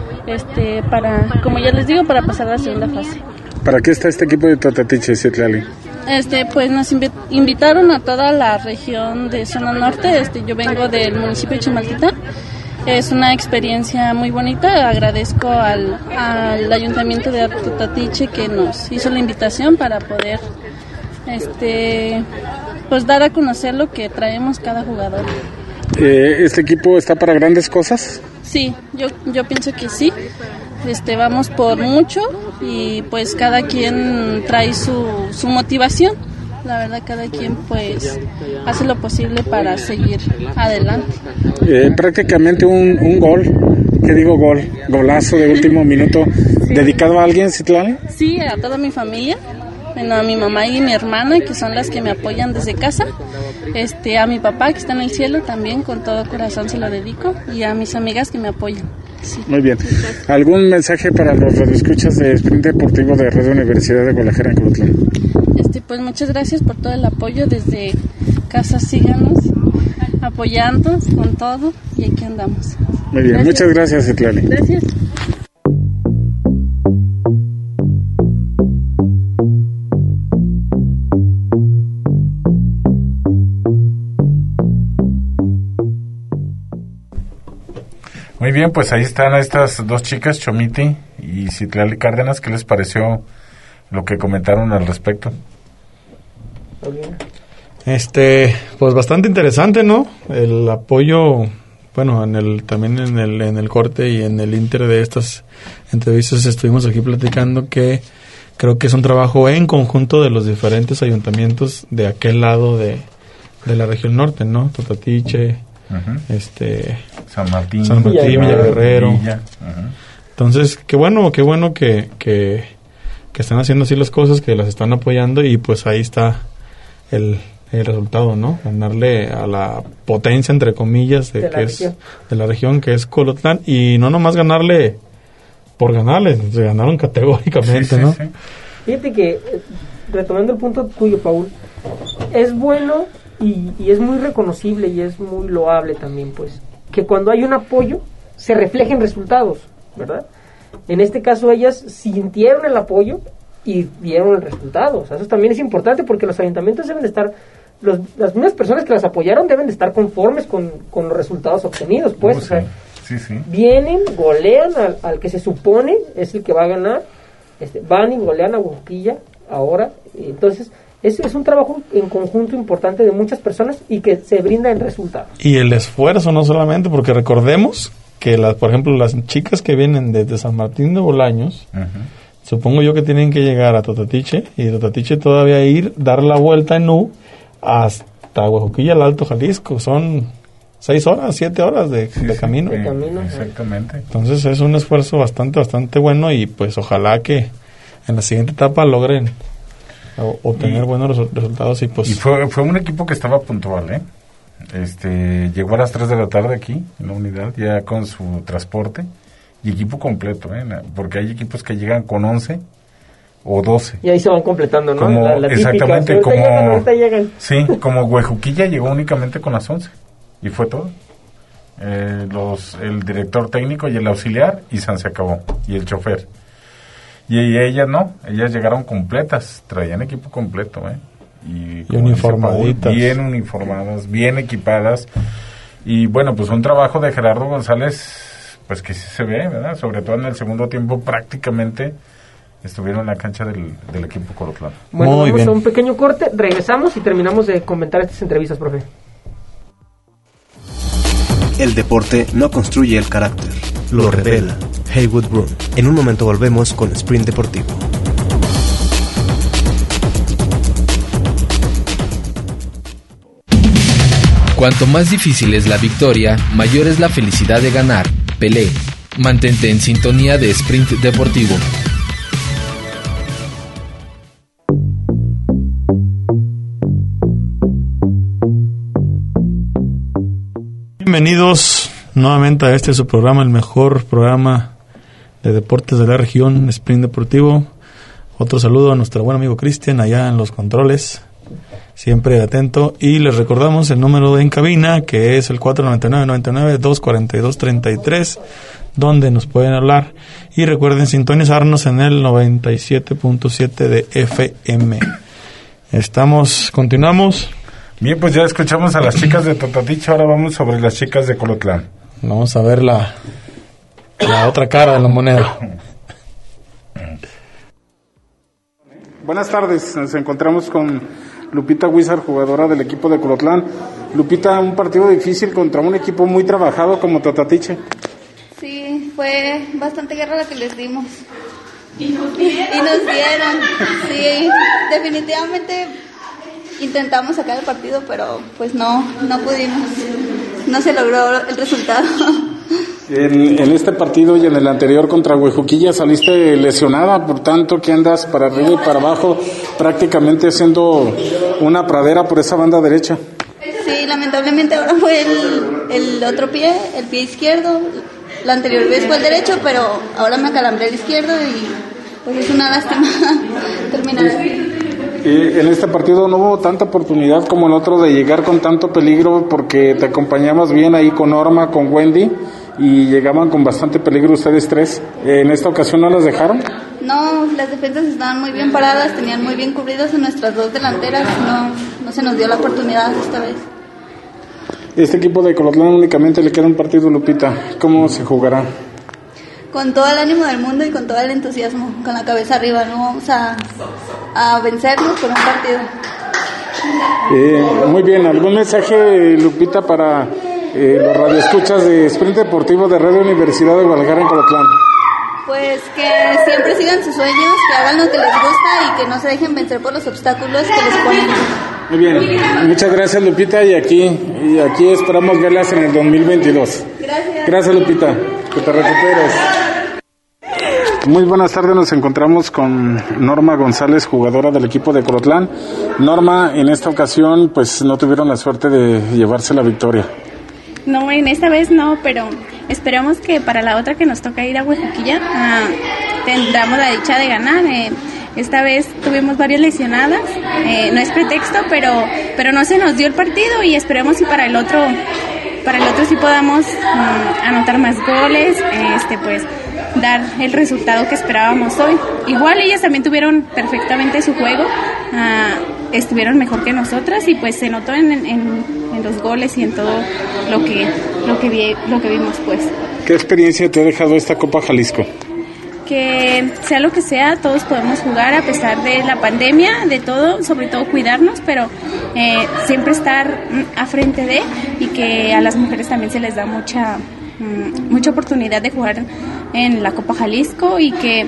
como ya les digo, para pasar a la segunda fase. ¿Para qué está este equipo de Totatiche, Citlali? Pues nos invitaron a toda la región de zona norte. Yo vengo del municipio de Chimaltitán. Es una experiencia muy bonita. Agradezco al ayuntamiento de Totatiche que nos hizo la invitación para poder pues dar a conocer lo que traemos cada jugador. ¿Este equipo está para grandes cosas? Sí, yo pienso que sí. Vamos por mucho y pues cada quien trae su motivación. La verdad, cada quien pues hace lo posible para seguir adelante. Prácticamente un gol, ¿qué digo gol? Golazo de último minuto, sí. ¿Dedicado a alguien, Citlali? Sí, a toda mi familia. Bueno, a mi mamá y mi hermana, que son las que me apoyan desde casa. A mi papá, que está en el cielo, también con todo corazón se lo dedico. Y a mis amigas que me apoyan. Sí. Muy bien. ¿Algún mensaje para los radioescuchas de Sprint Deportivo de Radio Universidad de Guadalajara en Colotlán? Pues muchas gracias por todo el apoyo desde casa. Síganos apoyando con todo y aquí andamos. Muy bien, gracias. Muchas gracias, Citlali. Gracias. Muy bien, pues ahí están estas dos chicas, Chomiti y Citlali Cárdenas. ¿Qué les pareció lo que comentaron al respecto? Pues bastante interesante, ¿no? El apoyo, bueno, también en el corte y en el inter de estas entrevistas estuvimos aquí platicando que creo que es un trabajo en conjunto de los diferentes ayuntamientos de aquel lado de la región norte, ¿no? Totatiche, San Martín, Villa Guerrero. Entonces, qué bueno que están haciendo así las cosas, que las están apoyando y pues ahí está el resultado, ¿no? Ganarle a la potencia, entre comillas, de la región, que es Colotlán, y no nomás ganarle por ganarle, se ganaron categóricamente, ¿no? Sí. Fíjate que, retomando el punto tuyo, Paul, es bueno y es muy reconocible y es muy loable también, pues, que cuando hay un apoyo se reflejen resultados, ¿verdad? En este caso ellas sintieron el apoyo y dieron el resultado. O sea, eso también es importante porque los ayuntamientos deben de estar, las mismas personas que las apoyaron deben de estar conformes con los resultados obtenidos, pues. Sí. O sea, sí. Vienen, golean al que se supone es el que va a ganar, van y golean a Huajuquilla ahora. Entonces, es un trabajo en conjunto importante de muchas personas y que se brinda en resultados. Y el esfuerzo no solamente, porque recordemos que, por ejemplo, las chicas que vienen desde San Martín de Bolaños, supongo yo que tienen que llegar a Totatiche, y de Totatiche todavía dar la vuelta en U hasta Huajuquilla, al Alto Jalisco. Son 6 horas, 7 horas de camino. De camino. Exactamente. Entonces es un esfuerzo bastante bueno y pues ojalá que en la siguiente etapa logren obtener buenos resultados. Y fue un equipo que estaba puntual, ¿eh? Llegó a las 3 de la tarde aquí en la unidad, ya con su transporte y equipo completo, porque hay equipos que llegan con 11 o 12 y ahí se van completando, ¿no? Como, la típica, exactamente, ahorita llegan. Sí, como Huejuquilla llegó únicamente con las 11 y fue todo. El director técnico y el auxiliar y se acabó, y el chofer. Y ellas no, ellas llegaron completas, traían equipo completo, y uniformaditas. Bien uniformadas, bien equipadas. Y bueno, pues un trabajo de Gerardo González, pues que sí se ve, ¿verdad? Sobre todo en el segundo tiempo prácticamente estuvieron en la cancha del equipo Colotlán. Bueno, vamos a un pequeño corte, regresamos y terminamos de comentar estas entrevistas, profe. El deporte no construye el carácter, lo revela. Haywood Broom. En un momento volvemos con Sprint Deportivo. Cuanto más difícil es la victoria, mayor es la felicidad de ganar. Pelé. Mantente en sintonía de Sprint Deportivo. Bienvenidos nuevamente a su programa, el mejor programa de deportes de la región, Sprint Deportivo. Otro saludo a nuestro buen amigo Cristian allá en los controles, siempre atento. Y les recordamos el número en cabina, que es el 499-99-242-33, donde nos pueden hablar. Y recuerden sintonizarnos en el 97.7 de FM. Continuamos. Bien, pues ya escuchamos a las chicas de Totatiche, ahora vamos sobre las chicas de Colotlán. Vamos a ver la otra cara de la moneda. Buenas tardes, nos encontramos con Lupita Huizar, jugadora del equipo de Colotlán. Lupita, un partido difícil contra un equipo muy trabajado como Totatiche. Sí, fue bastante guerra la que les dimos. Y nos dieron. Sí, definitivamente intentamos sacar el partido, pero pues no pudimos. No se logró el resultado. En este partido y en el anterior contra Huejuquilla saliste lesionada, por tanto que andas para arriba y para abajo, prácticamente haciendo una pradera por esa banda derecha. Sí, lamentablemente ahora fue el otro pie, el pie izquierdo. La anterior vez fue el derecho, pero ahora me acalambré el izquierdo y pues es una lástima terminar así. En este partido no hubo tanta oportunidad como el otro de llegar con tanto peligro, porque te acompañamos bien ahí con Norma, con Wendy, y llegaban con bastante peligro ustedes tres. ¿En esta ocasión no las dejaron? No, las defensas estaban muy bien paradas, tenían muy bien cubridas en nuestras dos delanteras, no se nos dio la oportunidad esta vez. Este equipo de Colotlán únicamente le queda un partido, Lupita. ¿Cómo se jugará? Con todo el ánimo del mundo y con todo el entusiasmo, con la cabeza arriba, no vamos a vencernos con un partido. Muy bien, ¿algún mensaje, Lupita, para los radioescuchas de Sprint Deportivo de Radio Universidad de Guadalajara en Colotlán? Pues que siempre sigan sus sueños, que hagan lo que les gusta y que no se dejen vencer por los obstáculos que les ponen. Muy bien, muchas gracias, Lupita, y aquí esperamos verlas en el 2022. Gracias, Lupita, que te recuperes. Muy buenas tardes, nos encontramos con Norma González, jugadora del equipo de Colotlán. Norma, en esta ocasión pues no tuvieron la suerte de llevarse la victoria. No, en esta vez no, pero esperamos que para la otra que nos toca ir a Huejuquilla tendremos la dicha de ganar. Esta vez tuvimos varias lesionadas, no es pretexto, pero no se nos dio el partido y esperemos si para el otro sí podamos anotar más goles, pues dar el resultado que esperábamos hoy. Igual ellas también tuvieron perfectamente su juego, estuvieron mejor que nosotras y pues se notó en los goles y en todo lo que vimos pues. ¿Qué experiencia te ha dejado esta Copa Jalisco? Que sea lo que sea, todos podemos jugar a pesar de la pandemia, de todo, sobre todo cuidarnos, pero siempre estar a frente de, y que a las mujeres también se les da mucha oportunidad de jugar en la Copa Jalisco y que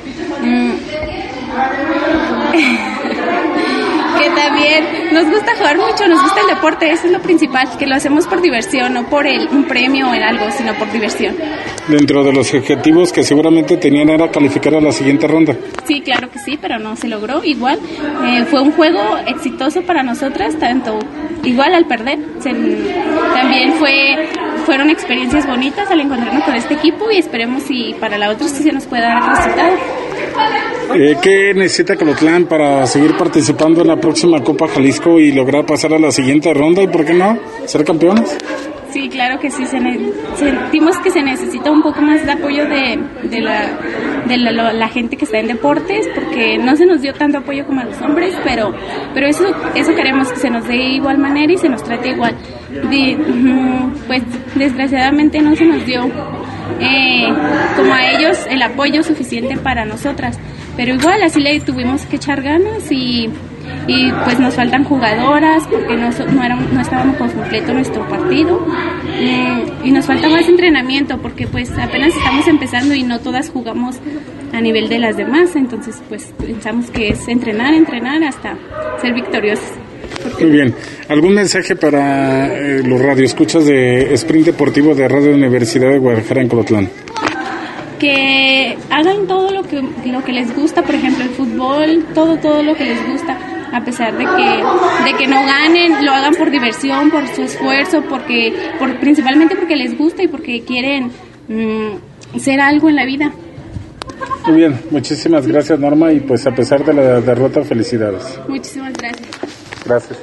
también nos gusta jugar mucho, nos gusta el deporte, eso es lo principal, que lo hacemos por diversión, no por un premio o en algo, sino por diversión. Dentro de los objetivos que seguramente tenían era calificar a la siguiente ronda. Sí, claro que sí, pero no se logró. Igual fue un juego exitoso para nosotras, tanto igual al perder, también fueron experiencias bonitas al encontrarnos con este equipo y esperemos si para la otra sí se nos puede dar el resultado. ¿Qué necesita Colotlán para seguir participando en la próxima Copa Jalisco y lograr pasar a la siguiente ronda y, por qué no, ser campeones? Sí, claro que sí, sentimos que se necesita un poco más de apoyo de la gente que está en deportes, porque no se nos dio tanto apoyo como a los hombres, pero eso queremos que se nos dé igual manera y se nos trate igual. Pues desgraciadamente no se nos dio como a ellos el apoyo suficiente para nosotras, pero igual así le tuvimos que echar ganas y pues nos faltan jugadoras porque no estábamos con completo nuestro partido y nos falta más entrenamiento porque pues apenas estamos empezando y no todas jugamos a nivel de las demás, entonces pues pensamos que es entrenar hasta ser victoriosas. Muy bien, ¿algún mensaje para los radioescuchas de Sprint Deportivo de Radio Universidad de Guadalajara en Colotlán? Que hagan todo lo que les gusta, por ejemplo el fútbol, todo lo que les gusta, a pesar de que no ganen, lo hagan por diversión, por su esfuerzo, principalmente porque les gusta y porque quieren ser algo en la vida. Muy bien, muchísimas gracias, Norma, y pues a pesar de la derrota, felicidades. Muchísimas gracias. Gracias.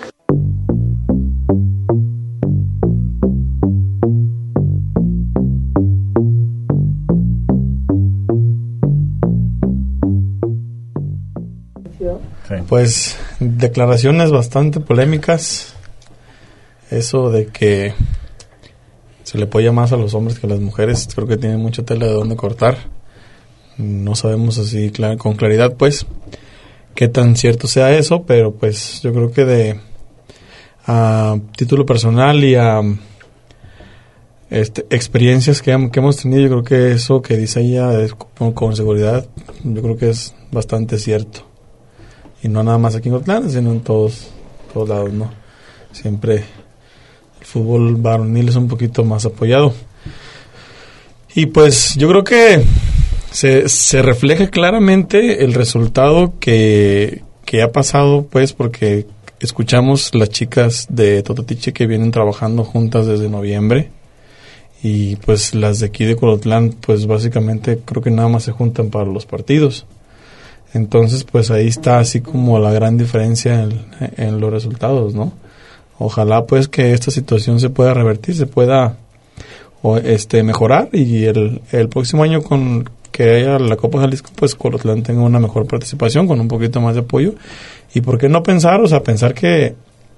Pues declaraciones bastante polémicas, eso de que se le apoya más a los hombres que a las mujeres, creo que tiene mucha tela de dónde cortar. No sabemos así con claridad pues qué tan cierto sea eso, pero pues yo creo que a título personal y a experiencias que hemos tenido, yo creo que eso que dice ella con seguridad, yo creo que es bastante cierto. Y no nada más aquí en Ocotlán, sino en todos lados, ¿no? Siempre el fútbol varonil es un poquito más apoyado. Y pues yo creo que se refleja claramente el resultado que ha pasado, pues, porque escuchamos las chicas de Totatiche que vienen trabajando juntas desde noviembre, y pues las de aquí de Colotlán, pues básicamente creo que nada más se juntan para los partidos. Entonces, pues ahí está así como la gran diferencia en los resultados, ¿no? Ojalá pues que esta situación se pueda revertir, se pueda mejorar, y el próximo año con que haya la Copa Jalisco, pues Colotlán tenga una mejor participación con un poquito más de apoyo. Y por qué no pensar que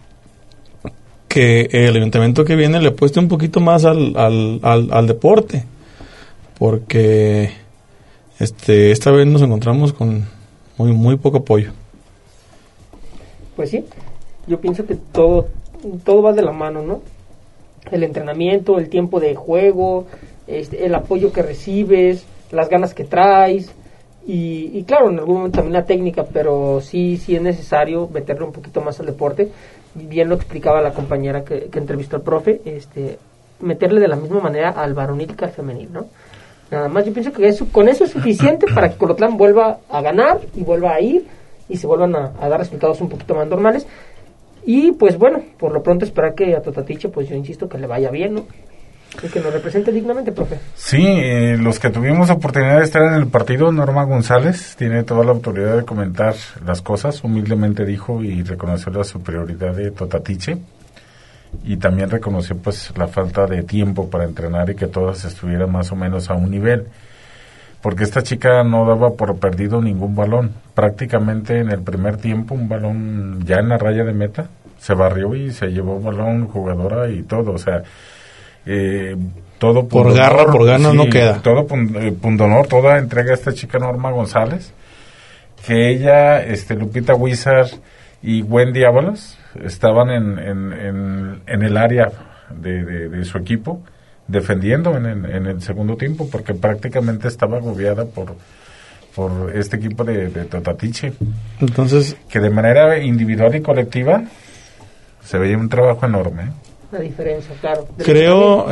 el ayuntamiento que viene le apueste un poquito más al deporte, porque esta vez nos encontramos con muy poco apoyo. Pues sí, yo pienso que todo va de la mano, ¿no? El entrenamiento, el tiempo de juego, el apoyo que recibes, las ganas que traes, y claro, en algún momento también la técnica, pero sí es necesario meterle un poquito más al deporte. Bien lo explicaba la compañera que entrevistó al profe, meterle de la misma manera al varonil que al femenil, ¿no? Nada más, yo pienso que con eso es suficiente para que Colotlán vuelva a ganar y vuelva a ir y se vuelvan a dar resultados un poquito más normales. Y pues bueno, por lo pronto esperar que a Totatiche, pues yo insisto, que le vaya bien, ¿no? Y que nos represente dignamente, profe. Sí, los que tuvimos oportunidad de estar en el partido, Norma González tiene toda la autoridad de comentar las cosas, humildemente dijo y reconoció la superioridad de Totatiche, y también reconoció pues la falta de tiempo para entrenar y que todas estuvieran más o menos a un nivel, porque esta chica no daba por perdido ningún balón. Prácticamente en el primer tiempo un balón ya en la raya de meta se barrió y se llevó balón, jugadora y todo, o sea, todo por garra, por ganas, sí, no queda. Todo pundonor, toda entrega a esta chica Norma González, que ella, Lupita Huizar y Wendy Ábalos estaban en el área de su equipo defendiendo en el segundo tiempo, porque prácticamente estaba agobiada por este equipo de Totatiche. Entonces, que de manera individual y colectiva se veía un trabajo enorme, ¿eh? La diferencia, claro. Creo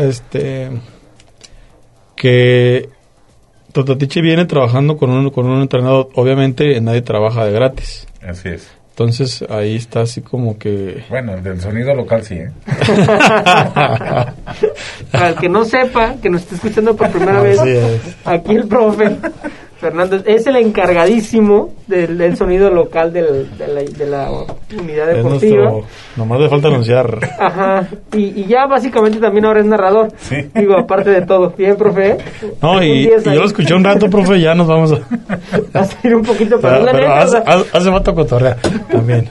que Totatiche viene trabajando con un entrenador. Obviamente nadie trabaja de gratis. Así es. Entonces ahí está así como que... Bueno, el del sonido local sí, ¿eh? Para el que no sepa, que nos está escuchando por primera vez, aquí el profe Fernando es el encargadísimo del sonido local de la unidad deportiva. Nomás le falta anunciar. Ajá, y ya básicamente también ahora es narrador. Sí. Digo, aparte de todo. Bien, profe. No, y yo lo escuché un rato, profe, ya nos vamos a salir un poquito, pero hace falta cotorrea también.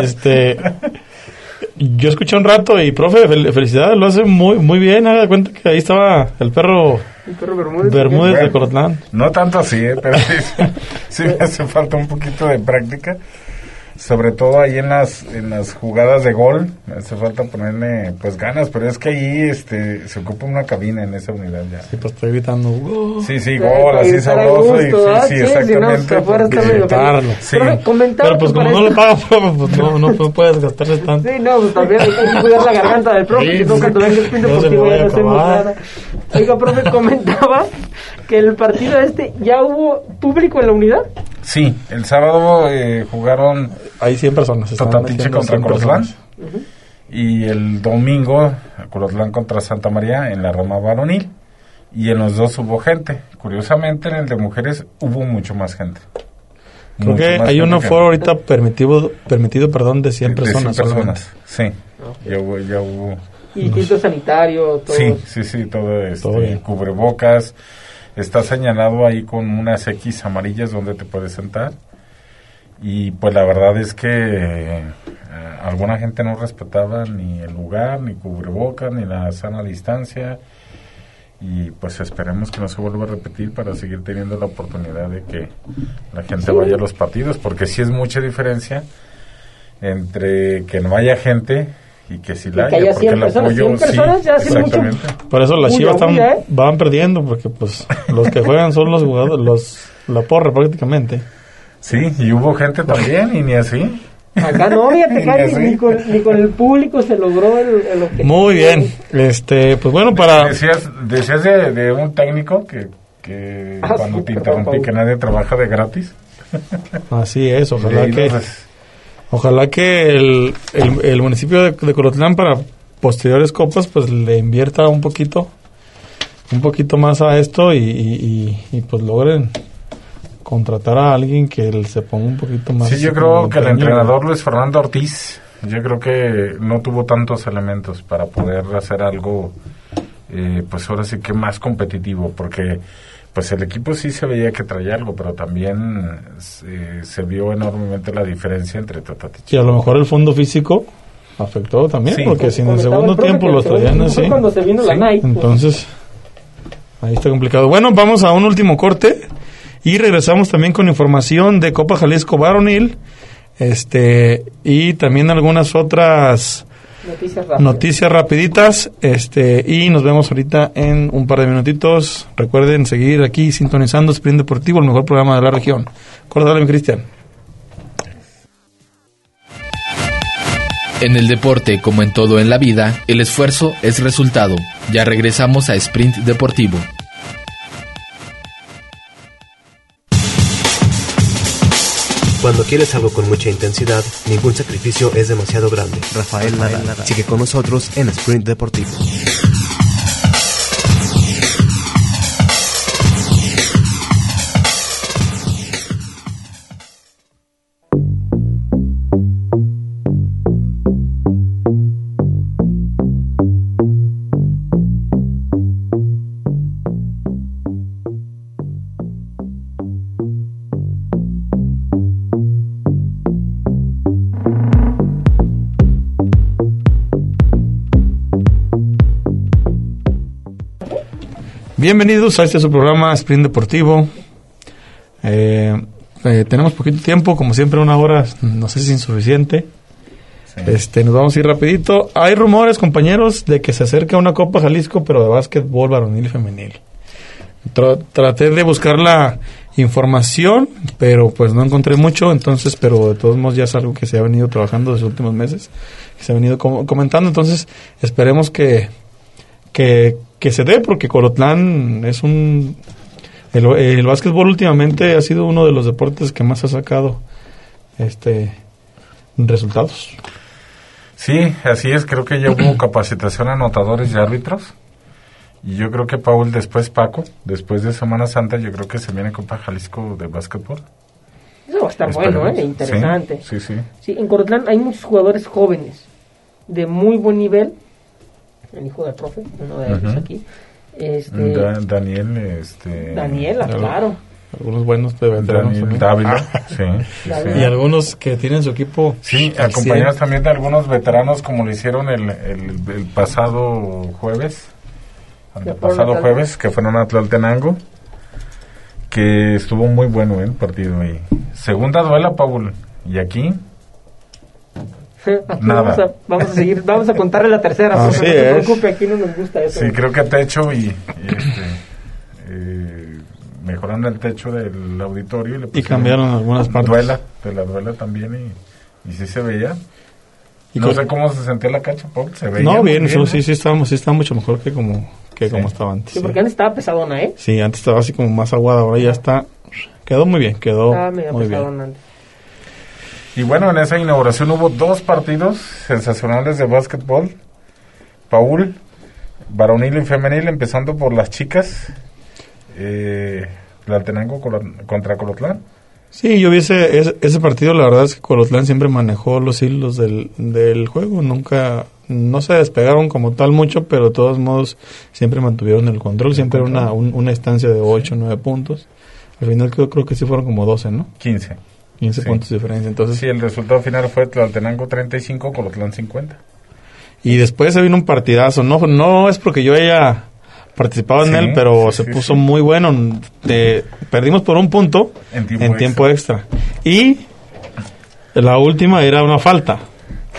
Yo escuché un rato y, profe, felicidades, lo hace muy bien. Haga de cuenta que ahí estaba el perro Bermúdez de Colotlán. No tanto así, pero sí me hace falta un poquito de práctica, sobre todo ahí en las jugadas de gol. Me hace falta ponerle pues ganas, pero es que ahí se ocupa una cabina en esa unidad ya. Sí, pues estoy gritando gol. Sí, gol, así sabroso. Sí, exactamente. Pero pues como no le pagan, pues no puedes gastarse tanto. Sí, no, pues también hay que cuidar la garganta del profe, si no, cuando venga el fin deportivo ya no hacemos nada. Oiga, profe, comentaba que el partido ya hubo público en la unidad. Sí, el sábado jugaron... Hay 100 personas. Totatiche contra Colotlán. Uh-huh. Y el domingo, Colotlán contra Santa María en la rama varonil. Y en los dos hubo gente. Curiosamente, en el de mujeres hubo mucho más gente. Creo que hay un aforo ahorita permitido de 100 personas. De 100 personas, sí. Okay. Ya hubo... Y filtro sanitario, todo. Sí, todo bien. Cubrebocas. Está señalado ahí con unas X amarillas donde te puedes sentar. Y pues la verdad es que alguna gente no respetaba ni el lugar, ni cubrebocas, ni la sana distancia. Y pues esperemos que no se vuelva a repetir para seguir teniendo la oportunidad de que la gente vaya a los partidos, porque sí es mucha diferencia entre que no haya gente y que si la que haya 100 personas, 100 personas ya hacen mucho. Por eso las Chivas van perdiendo, porque pues los que juegan son los jugadores, la porra prácticamente. Sí, y hubo gente también, y ni así. Acá no, fíjate, ni con el público se logró el objetivo. Muy bien, pues bueno, para... Decías de un técnico que cuando te interrumpí, que nadie trabaja de gratis. Así es, ojalá que el municipio de Colotlán para posteriores copas pues le invierta un poquito más a esto y pues logren contratar a alguien que se ponga un poquito más. Sí, yo creo que el entrenador Luis Fernando Ortiz, yo creo que no tuvo tantos elementos para poder hacer algo, pues ahora sí que más competitivo, porque pues el equipo sí se veía que traía algo, pero también se vio enormemente la diferencia entre Totati. Y a lo mejor el fondo físico afectó también, sí, porque si en el segundo tiempo los traían así, cuando se vino la Nike, entonces ahí está complicado. Bueno, vamos a un último corte y regresamos también con información de Copa Jalisco Varonil, y también algunas otras noticias rapiditas, y nos vemos ahorita en un par de minutitos. Recuerden seguir aquí sintonizando Sprint Deportivo, el mejor programa de la región. Córtale, mi Cristian. En el deporte, como en todo en la vida, el esfuerzo es resultado. Ya regresamos a Sprint Deportivo. Cuando quieres algo con mucha intensidad, ningún sacrificio es demasiado grande. Rafael Nadal. Sigue con nosotros en Sprint Deportivo. Bienvenidos a su programa Sprint Deportivo. Tenemos poquito tiempo, como siempre 1 hora, no sé si es insuficiente. Sí. Nos vamos a ir rapidito. Hay rumores, compañeros, de que se acerca una Copa Jalisco, pero de básquetbol varonil y femenil. Traté de buscar la información, pero pues no encontré mucho, entonces, pero de todos modos ya es algo que se ha venido trabajando desde los últimos meses, que se ha venido comentando, entonces esperemos que se dé, porque Colotlán es el básquetbol últimamente ha sido uno de los deportes que más ha sacado resultados. Sí, así es, creo que ya hubo capacitación a anotadores y árbitros, y yo creo que Paul, después de Semana Santa, yo creo que se viene Copa Jalisco de básquetbol. Eso va a estar bueno, interesante. Sí. Sí, en Colotlán hay muchos jugadores jóvenes de muy buen nivel. El hijo del profe, uno de ellos aquí. Daniela, claro. Algunos buenos de veteranos. Dávila, sí. Y algunos que tienen su equipo. Sí, acompañados también de algunos veteranos, como lo hicieron el pasado jueves. Que fueron a Tlaltenango. Que estuvo muy bueno el partido ahí. Segunda duela, Paul. Y aquí... Aquí nada. Vamos a seguir, vamos a contarle la tercera, porque no se preocupe, aquí no nos gusta eso. Sí, creo que techo y mejorando el techo del auditorio y cambiaron algunas partes de la duela también y sí se veía. No sé cómo se sentía la cancha, Paul, se veía. No, bien, sí está mucho mejor que como estaba antes. Sí, porque antes estaba pesadona, ¿eh? Sí, antes estaba así como más aguada, ahora ya quedó muy bien, estaba medio muy pesadona antes. Y bueno, en esa inauguración hubo 2 partidos sensacionales de básquetbol. Paul, varonil y femenil, empezando por las chicas. Tlaltenango contra Colotlán. Sí, yo vi ese partido. La verdad es que Colotlán siempre manejó los hilos del juego. Nunca, no se despegaron como tal mucho, pero de todos modos siempre mantuvieron el control. Siempre era una estancia de 8 o 9 puntos. Al final creo que sí fueron como 12, ¿no? 15 puntos de diferencia. Entonces, sí, el resultado final fue Tlaltenango 35, Colotlán 50. Y después se vino un partidazo. No es porque yo haya participado en él, pero se puso muy bueno. Perdimos por 1 punto en tiempo extra. Y la última era una falta.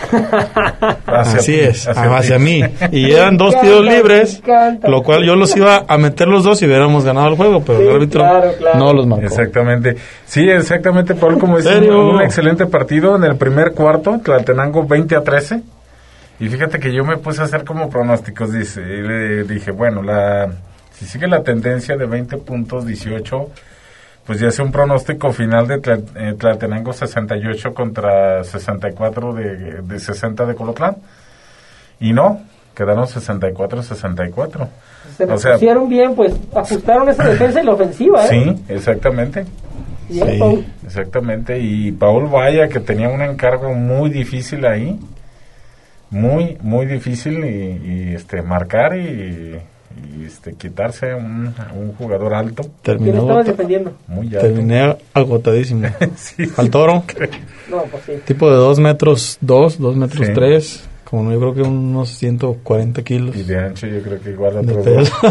Así es, hacia mí. Y eran 2 tiros libres, lo cual yo los iba a meter los 2 y hubiéramos ganado el juego, pero el árbitro no los marcó. Exactamente. Sí, exactamente, Paul, como dices, un excelente partido. En el primer cuarto, Tlaltenango 20-13. Y fíjate que yo me puse a hacer como pronósticos, y le dije, bueno, si sigue la tendencia de 20 puntos, 18, pues ya hace un pronóstico final de Tlaltenango 68 contra 64 de 60 de Colotlán. Y no, quedaron 64-64. Se pusieron bien, pues ajustaron esa defensa y la ofensiva, Sí, exactamente. Bien, sí. Paul. Exactamente, y Paul vaya que tenía un encargo muy difícil ahí, muy, muy difícil y marcar y quitarse un jugador alto. Terminé agotadísimo. Sí, al toro. No, pues sí. Tipo de 2 metros 2 metros 3, como yo creo que unos 140 kilos. Y de ancho yo creo que igual a otros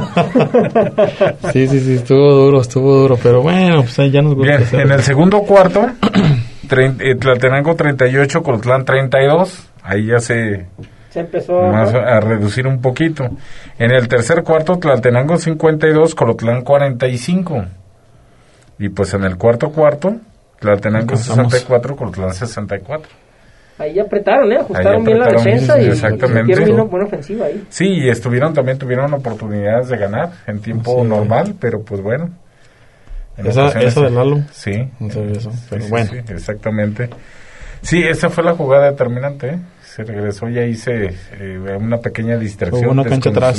Sí, estuvo duro, pero bueno, pues ahí ya nos gusta. Bien, en el segundo cuarto, Tlaltenango 38, Colotlán 32, ahí ya se empezó a reducir un poquito. En el tercer cuarto, Tlaltenango 52, Colotlán 45. Y pues en el cuarto, Tlaltenango 64, Colotlán 64. Ahí apretaron, ajustaron bien la defensa y tuvieron buena ofensiva ahí. Sí, y tuvieron oportunidades de ganar en tiempo normal, pero pues bueno. Eso de Lalo. Sí. No sabía eso, pero bueno. Sí, exactamente. Sí, esa fue la jugada determinante, Se regresó y ahí una pequeña distracción. Hubo una cancha atrás.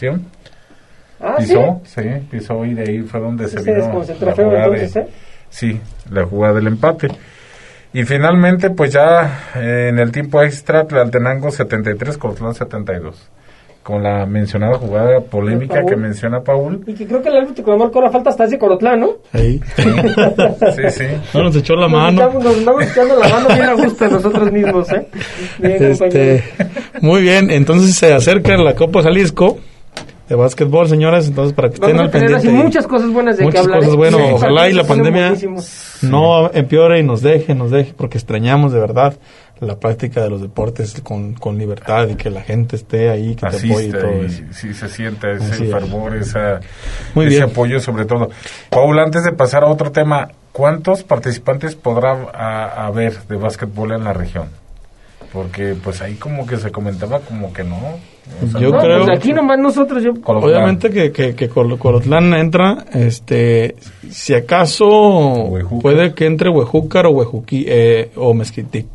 Pisó y de ahí fue donde se vino desconcentró feo entonces, Sí, la jugada del empate. Y finalmente, pues ya en el tiempo extra, Tlaltenango 73, Colotlán 72. Con la mencionada jugada polémica que menciona Paul. Y que creo que el árbitro que marcó la falta hasta ese Colotlán, ¿no? Ahí. Sí. No, nos echó la mano. Nos estamos echando la mano bien a gusto nosotros mismos, Bien, muy bien, entonces se acerca la Copa Jalisco de básquetbol, señores, entonces para que estén al pendiente. Muchas cosas buenas de que hablar. Muchas cosas buenas, ojalá y la pandemia no empeore y nos deje, porque extrañamos de verdad la práctica de los deportes con libertad y que la gente esté ahí, que te apoye y todo eso. Sí, se siente ese fervor, ese apoyo sobre todo. Paul, antes de pasar a otro tema, ¿cuántos participantes podrá haber de básquetbol en la región? Porque pues ahí como que se comentaba como que no. Yo creo pues aquí nomás nosotros obviamente que Colotlán entra, si acaso puede que entre Huejúcar o o Mezquitic.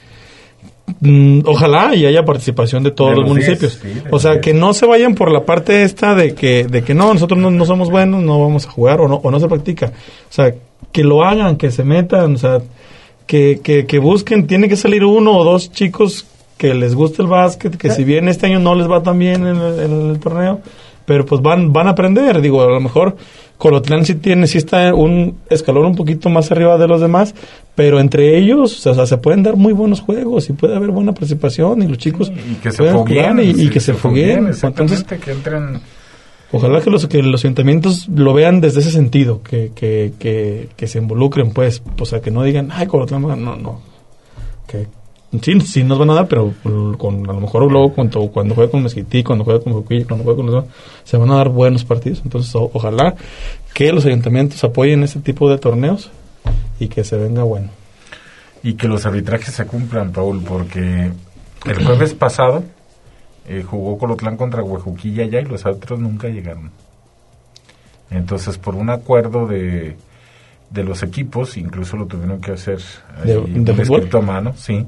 Ojalá y haya participación de todos los municipios. O sea, que no se vayan por la parte esta de que no, nosotros no somos buenos, no vamos a jugar o no se practica. O sea, que lo hagan, que se metan, o sea, que busquen, tiene que salir 1 o 2 chicos que les guste el básquet, que si bien este año no les va tan bien en el torneo, pero pues van a aprender. Digo, a lo mejor Colotlán sí está un escalón un poquito más arriba de los demás, pero entre ellos, o sea, se pueden dar muy buenos juegos y puede haber buena participación y los chicos y que se fogueen y que se fogueen. Entonces, que entren. Ojalá que los ayuntamientos lo vean desde ese sentido, que se involucren, pues, o sea, que no digan, ay, Colotlán, no. Que sí nos van a dar, pero a lo mejor luego cuando juegue con Mezquití, cuando juegue con Juquilla, cuando juegue con los demás, se van a dar buenos partidos. Entonces, ojalá que los ayuntamientos apoyen este tipo de torneos y que se venga bueno. Y que los arbitrajes se cumplan, Paul, porque el jueves pasado jugó Colotlán contra Huejuquilla ya y los árbitros nunca llegaron. Entonces, por un acuerdo de los equipos, incluso lo tuvieron que hacer ¿De escrito a mano, sí.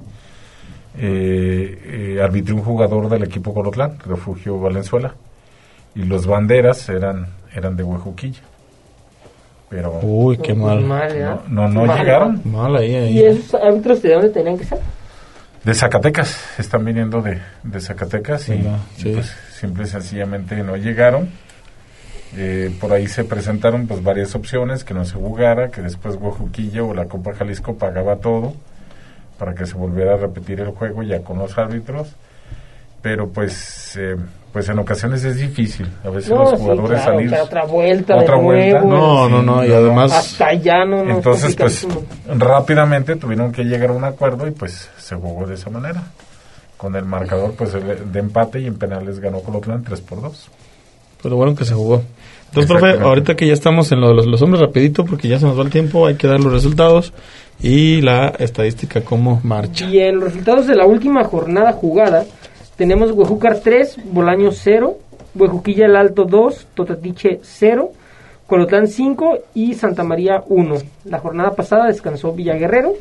Arbitró un jugador del equipo Colotlán, Refugio Valenzuela, y los banderas eran de Huejuquilla. Pero uy, qué mal. No llegaron. Mal ahí. ¿Y esos árbitros de dónde tenían que ser? De Zacatecas, están viniendo de Zacatecas y sí. Pues simple y sencillamente no llegaron. Por ahí se presentaron pues varias opciones, que no se jugara, que después Huejuquilla o la Copa Jalisco pagaba todo para que se volviera a repetir el juego ya con los árbitros, pero pues en ocasiones es difícil, a veces los jugadores salir otra vuelta, no, y además hasta allá entonces pues rápidamente tuvieron que llegar a un acuerdo y pues se jugó de esa manera. con el marcador pues de empate, y en penales ganó Colotlán 3-2. Pues lo bueno que se jugó. Entonces, profe, ahorita que ya estamos en lo de los hombres, rapidito, porque ya se nos va el tiempo, hay que dar los resultados y la estadística, cómo marcha. Y en los resultados de la última jornada jugada, tenemos Huejúcar 3, Bolaños 0, Huejuquilla el Alto 2, Totatiche 0, Colotlán 5 y Santa María 1. La jornada pasada descansó Villaguerrero.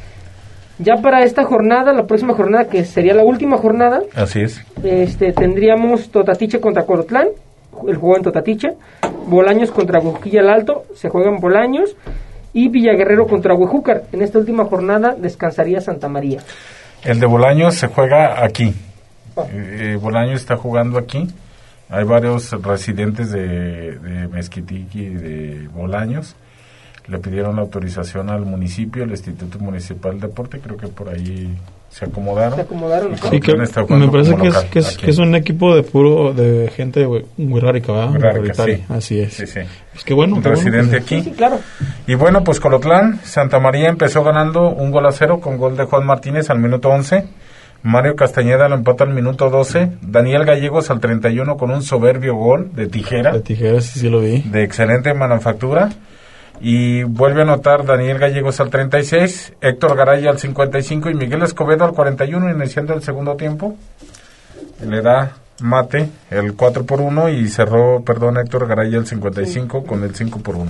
Ya para esta jornada, la próxima jornada, que sería la última jornada, así es, tendríamos Totatiche contra Colotlán, el juego en Totatiche, Bolaños contra Huejuquilla el Alto, se juegan Bolaños, y Villaguerrero contra Huejúcar. En esta última jornada descansaría Santa María. El de Bolaños se juega aquí. Bolaños está jugando aquí. Hay varios residentes de Mezquitiqui y de Bolaños. Le pidieron la autorización al municipio, el Instituto Municipal de Deporte, creo que por ahí se acomodaron. Sí, que me parece que es un equipo de gente muy rárica, ¿verdad? Muy rárica, sí. Así es. Sí, sí. Pues qué bueno. Residente aquí. Sí, claro. Y bueno, pues Colotlán, Santa María empezó ganando 1-0 con gol de Juan Martínez al minuto 11. Mario Castañeda lo empata al minuto 12. Daniel Gallegos al 31 con un soberbio gol de tijera. De tijera, sí lo vi. De excelente manufactura. Y vuelve a anotar Daniel Gallegos al 36, Héctor Garay al 55 y Miguel Escobedo al 41, iniciando el segundo tiempo. Le da mate el 4-1 y cerró, Héctor Garay al 55 con el 5-1.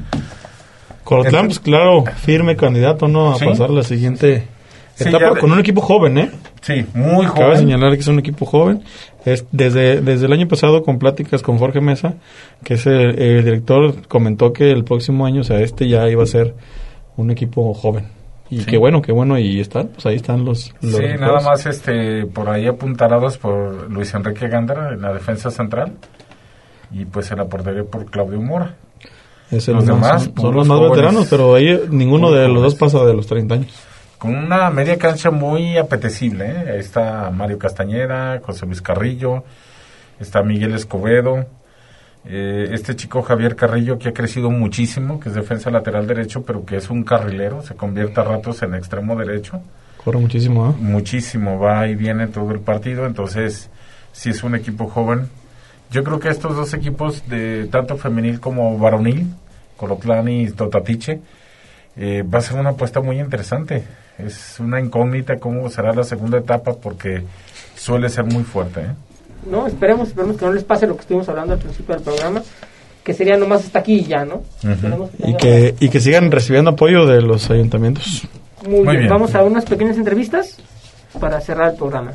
Colotlán, pues claro, firme candidato, ¿no? A pasar la siguiente etapa con un equipo joven, ¿eh? Sí, muy joven. Cabe señalar que es un equipo joven. Desde el año pasado, con pláticas con Jorge Mesa, que es el director, comentó que el próximo año, o sea, ya iba a ser un equipo joven. Y qué bueno, y ahí están los sí, nada más por ahí apuntalados por Luis Enrique Gándara en la defensa central, y pues en la portería por Claudio Mora. Los demás son los más veteranos, pero ahí ninguno de los dos pasa de los 30 años. Con una media cancha muy apetecible, ¿eh? Ahí está Mario Castañeda, José Luis Carrillo, está Miguel Escobedo, este chico Javier Carrillo, que ha crecido muchísimo, que es defensa lateral derecho, pero que es un carrilero, se convierte a ratos en extremo derecho. Corre muchísimo, ¿eh? Muchísimo, va y viene todo el partido, entonces sí es un equipo joven. Yo creo que estos dos equipos, de tanto femenil como varonil, Colotlán y Totatiche, va a ser una apuesta muy interesante. Es una incógnita cómo será la segunda etapa, porque suele ser muy fuerte, ¿eh? No, esperemos que no les pase lo que estuvimos hablando al principio del programa, que sería nomás hasta aquí y ya, ¿no? Y que sigan recibiendo apoyo de los ayuntamientos. Muy bien. Vamos a unas pequeñas entrevistas para cerrar el programa.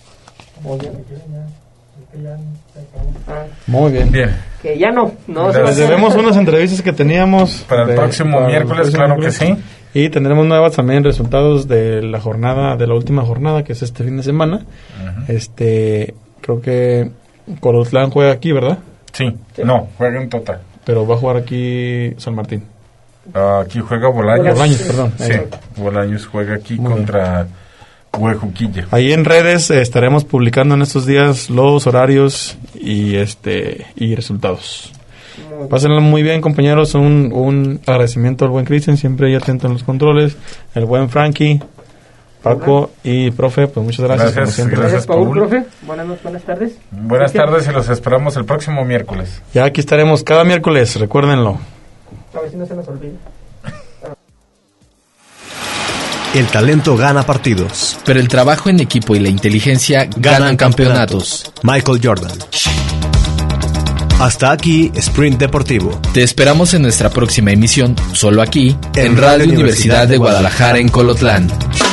Muy bien. Que ya no. Les debemos unas entrevistas que teníamos para el próximo miércoles, claro que sí. Y tendremos nuevas también resultados de la última jornada, que es este fin de semana. Creo que Colotlán juega aquí, ¿verdad? Sí. No, juega en Tota. Pero va a jugar aquí San Martín. Aquí juega Bolaños. Perdón. Sí, Bolaños juega aquí contra Huejuquilla. Ahí en redes estaremos publicando en estos días los horarios y resultados. Pásenlo muy bien, compañeros. Un agradecimiento al buen Cristian, siempre ahí atento en los controles. El buen Frankie, Paco y profe, pues muchas gracias. Gracias, Paul, profe. Buenas tardes. Buenas tardes y los esperamos el próximo miércoles. Ya aquí estaremos cada miércoles, recuérdenlo. A ver si no se nos olvida. El talento gana partidos, pero el trabajo en equipo y la inteligencia ganan campeonatos. Michael Jordan. Hasta aquí, Sprint Deportivo. Te esperamos en nuestra próxima emisión, solo aquí, en Radio Universidad de Guadalajara, en Colotlán.